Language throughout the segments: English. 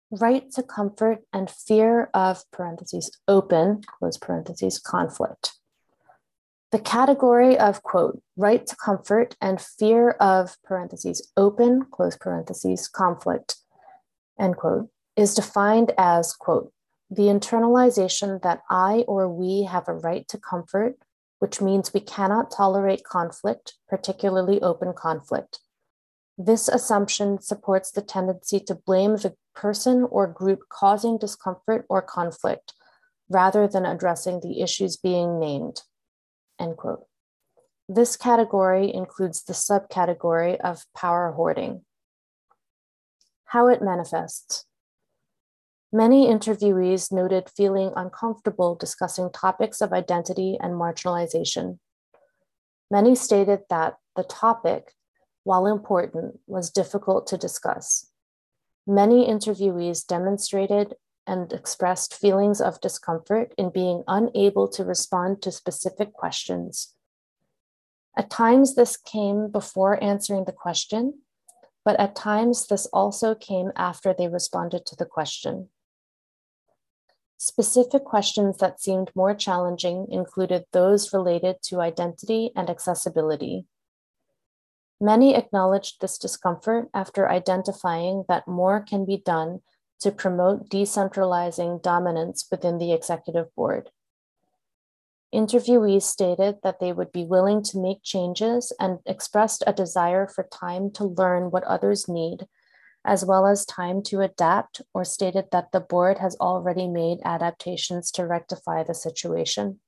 right to comfort and fear of parentheses open, close parentheses, conflict. The category of, quote, right to comfort and fear of parentheses open, close parentheses, conflict, end quote, is defined as, quote, the internalization that I or we have a right to comfort, which means we cannot tolerate conflict, particularly open conflict. This assumption supports the tendency to blame the person or group causing discomfort or conflict, rather than addressing the issues being named, end quote. This category includes the subcategory of power hoarding. How it manifests. Many interviewees noted feeling uncomfortable discussing topics of identity and marginalization. Many stated that the topic, while important, was difficult to discuss. Many interviewees demonstrated and expressed feelings of discomfort in being unable to respond to specific questions. At times, this came before answering the question, but at times, this also came after they responded to the question. Specific questions that seemed more challenging included those related to identity and accessibility. Many acknowledged this discomfort after identifying that more can be done to promote decentralizing dominance within the executive board. Interviewees stated that they would be willing to make changes and expressed a desire for time to learn what others need, as well as time to adapt, or stated that the board has already made adaptations to rectify the situation.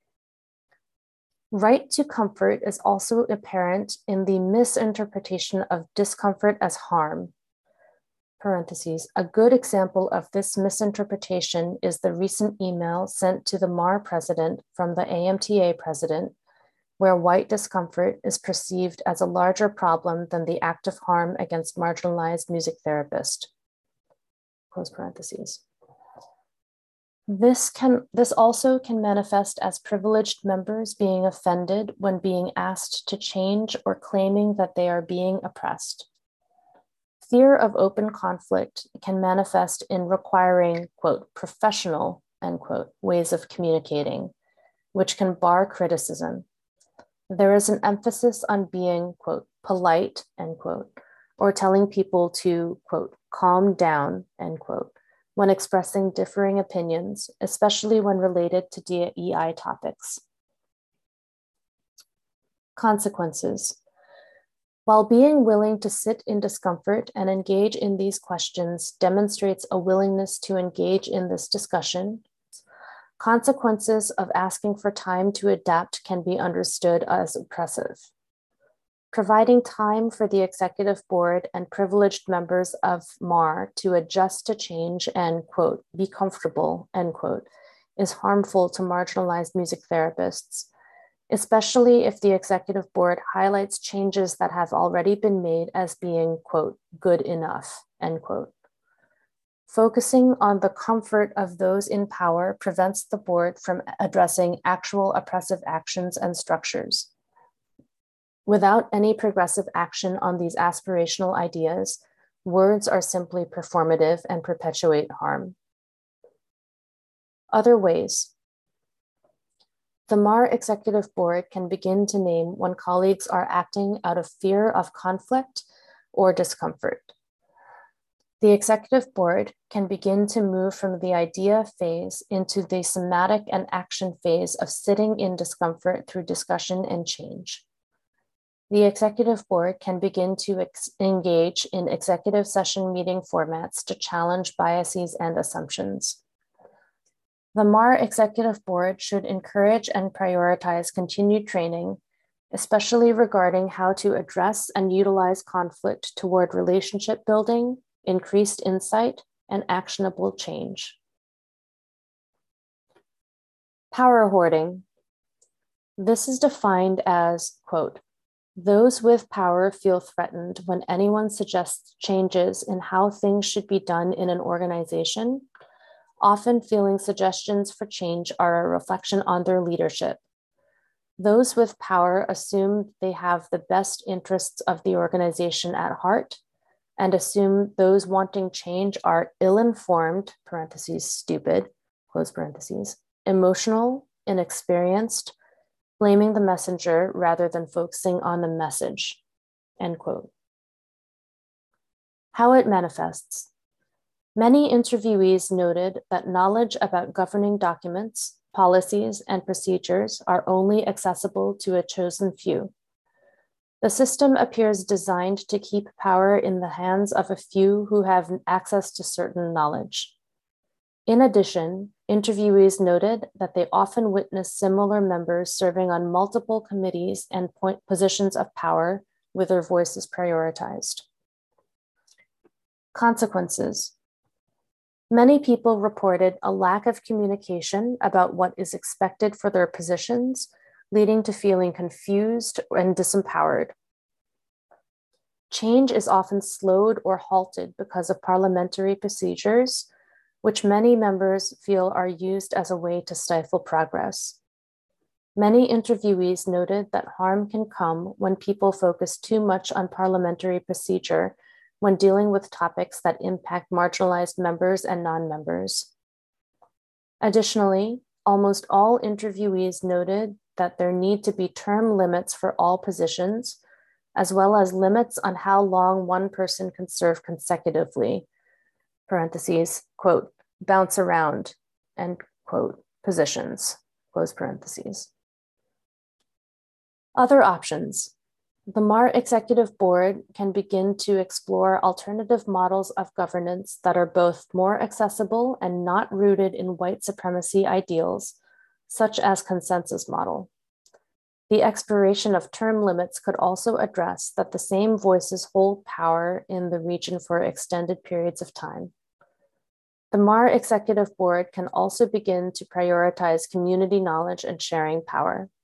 Right to comfort is also apparent in the misinterpretation of discomfort as harm. Parentheses. A good example of this misinterpretation is the recent email sent to the MAR president from the AMTA president, where white discomfort is perceived as a larger problem than the active harm against marginalized music therapists. Close parentheses. This also can manifest as privileged members being offended when being asked to change or claiming that they are being oppressed. Fear of open conflict can manifest in requiring, quote, professional, end quote, ways of communicating, which can bar criticism. There is an emphasis on being, quote, polite, end quote, or telling people to, quote, calm down, end quote, when expressing differing opinions, especially when related to DEI topics. Consequences. While being willing to sit in discomfort and engage in these questions demonstrates a willingness to engage in this discussion, consequences of asking for time to adapt can be understood as oppressive. Providing time for the executive board and privileged members of MAR to adjust to change and, quote, be comfortable, end quote, is harmful to marginalized music therapists, especially if the executive board highlights changes that have already been made as being, quote, good enough, end quote. Focusing on the comfort of those in power prevents the board from addressing actual oppressive actions and structures. Without any progressive action on these aspirational ideas, words are simply performative and perpetuate harm. Other ways. The MAR Executive Board can begin to name when colleagues are acting out of fear of conflict or discomfort. The Executive Board can begin to move from the idea phase into the somatic and action phase of sitting in discomfort through discussion and change. The Executive Board can begin to engage in executive session meeting formats to challenge biases and assumptions. The MAR Executive Board should encourage and prioritize continued training, especially regarding how to address and utilize conflict toward relationship building, increased insight, and actionable change. Power hoarding. This is defined as, quote, those with power feel threatened when anyone suggests changes in how things should be done in an organization, often feeling suggestions for change are a reflection on their leadership. Those with power assume they have the best interests of the organization at heart and assume those wanting change are ill-informed, parentheses, stupid, close parentheses, emotional, inexperienced, blaming the messenger rather than focusing on the message, end quote. How it manifests. Many interviewees noted that knowledge about governing documents, policies, and procedures are only accessible to a chosen few. The system appears designed to keep power in the hands of a few who have access to certain knowledge. In addition, interviewees noted that they often witness similar members serving on multiple committees and positions of power with their voices prioritized. Consequences. Many people reported a lack of communication about what is expected for their positions, leading to feeling confused and disempowered. Change is often slowed or halted because of parliamentary procedures, which many members feel are used as a way to stifle progress. Many interviewees noted that harm can come when people focus too much on parliamentary procedure when dealing with topics that impact marginalized members and non-members. Additionally, almost all interviewees noted that there need to be term limits for all positions, as well as limits on how long one person can serve consecutively, parentheses, quote, bounce around, end quote, positions, close parentheses. Other options. The MAR Executive Board can begin to explore alternative models of governance that are both more accessible and not rooted in white supremacy ideals, such as consensus model. The expiration of term limits could also address that the same voices hold power in the region for extended periods of time. The MAR Executive Board can also begin to prioritize community knowledge and sharing power.